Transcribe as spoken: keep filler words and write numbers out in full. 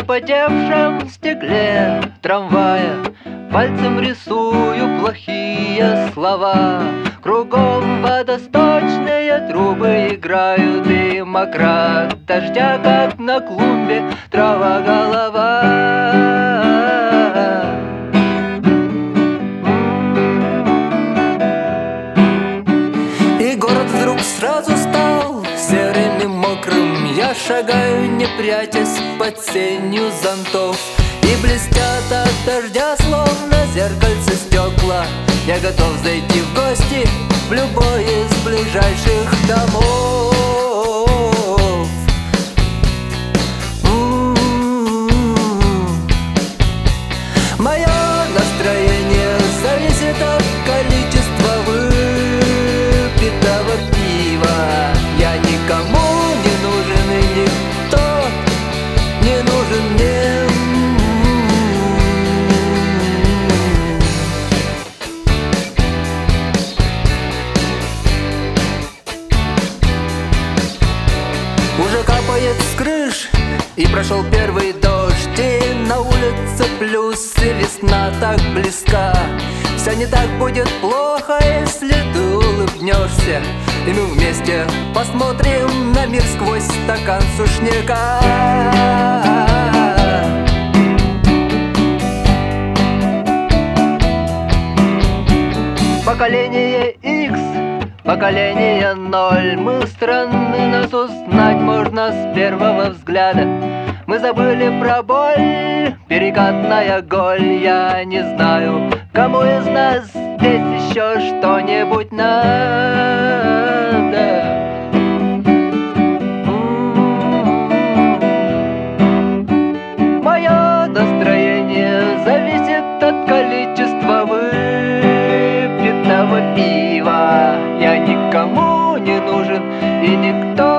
запотевшем стекле трамвая пальцем рисую плохие слова. Кругом водосточные трубы играют, и мокра от дождя, как на клумбе трава голова. И город вдруг сразу стал серым и мокрым. Я шагаю, не прячась под сенью зонтов, и блестят от дождя, словно зеркальце стекла. Я готов зайти в гости в любой из ближайших домов. Мое настроение зависит от количества выпитого пива. Я никому не нужен, и никто не нужен мне. Уже капает с крыш, и прошел первый дождь, и на улице плюс, и весна так близка. Все не так будет плохо, если ты улыбнешься, и мы вместе посмотрим на мир сквозь стакан сушняка. Поколение Икс, поколение ноль. Мы странны, нас узнать можно с первого взгляда. Мы забыли про боль, перекатная голь. Я не знаю, кому из нас здесь еще что-нибудь надо. Мое настроение зависит от количества выпитого пива. Я никому не нужен, и никто